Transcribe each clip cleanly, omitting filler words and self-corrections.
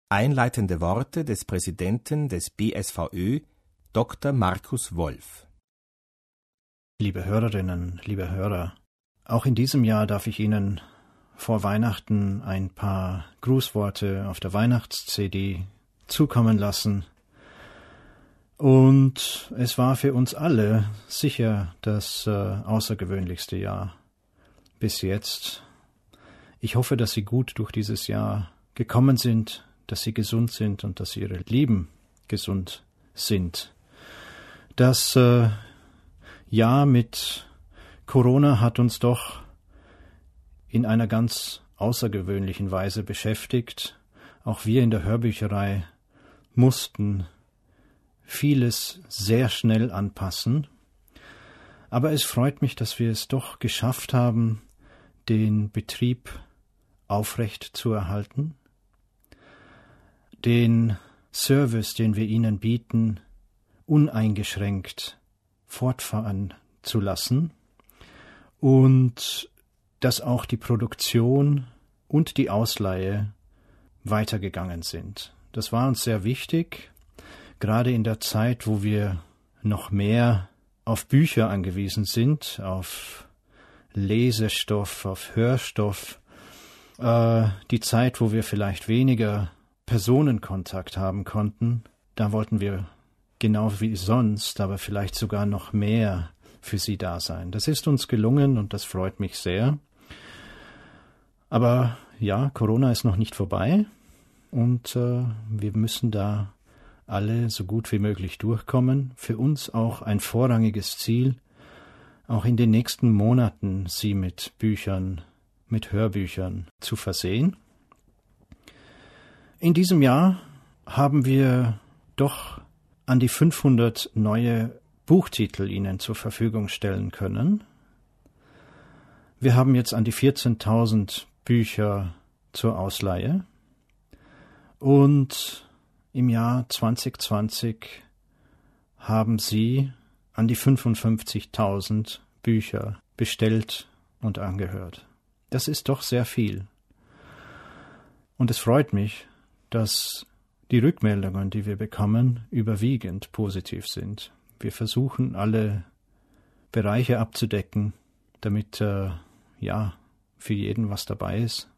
Einleitende Worte des Präsidenten des BSVÖ, Dr. Markus Wolf. Liebe Hörerinnen, liebe Hörer, auch in diesem Jahr darf ich Ihnen vor Weihnachten ein paar Grußworte auf der Weihnachts-CD zukommen lassen. Und es war für uns alle sicher das außergewöhnlichste Jahr bis jetzt. Ich hoffe, dass Sie gut durch dieses Jahr gekommen sind, dass Sie gesund sind und dass Ihre Lieben gesund sind. Das Jahr mit Corona hat uns doch in einer ganz außergewöhnlichen Weise beschäftigt. Auch wir in der Hörbücherei mussten vieles sehr schnell anpassen. Aber es freut mich, dass wir es doch geschafft haben, den Betrieb aufrecht zu erhalten, den Service, den wir Ihnen bieten, uneingeschränkt fortfahren zu lassen und dass auch die Produktion und die Ausleihe weitergegangen sind. Das war uns sehr wichtig, gerade in der Zeit, wo wir noch mehr auf Bücher angewiesen sind, auf Lesestoff, auf Hörstoff, die Zeit, wo wir vielleicht weniger Personenkontakt haben konnten, da wollten wir genau wie sonst, aber vielleicht sogar noch mehr für Sie da sein. Das ist uns gelungen und das freut mich sehr. Aber ja, Corona ist noch nicht vorbei und wir müssen da alle so gut wie möglich durchkommen. Für uns auch ein vorrangiges Ziel, auch in den nächsten Monaten Sie mit Büchern, mit Hörbüchern zu versehen. In diesem Jahr haben wir doch an die 500 neue Buchtitel Ihnen zur Verfügung stellen können. Wir haben jetzt an die 14.000 Bücher zur Ausleihe und im Jahr 2020 haben Sie an die 55.000 Bücher bestellt und angehört. Das ist doch sehr viel. Und es freut mich, dass die Rückmeldungen, die wir bekommen, überwiegend positiv sind. Wir versuchen, alle Bereiche abzudecken, damit für jeden was dabei ist.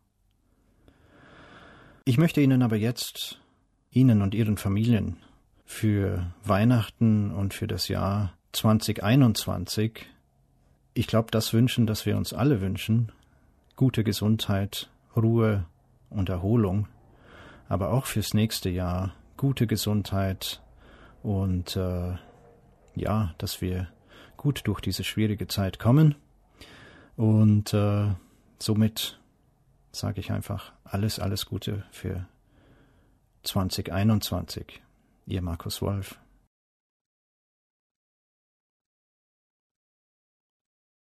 Ich möchte Ihnen aber jetzt, Ihnen und Ihren Familien, für Weihnachten und für das Jahr 2021, ich glaube, das wünschen, das wir uns alle wünschen, gute Gesundheit, Ruhe und Erholung, aber auch fürs nächste Jahr gute Gesundheit und dass wir gut durch diese schwierige Zeit kommen. Und somit sage ich einfach alles Gute für 2021. Ihr Markus Wolf.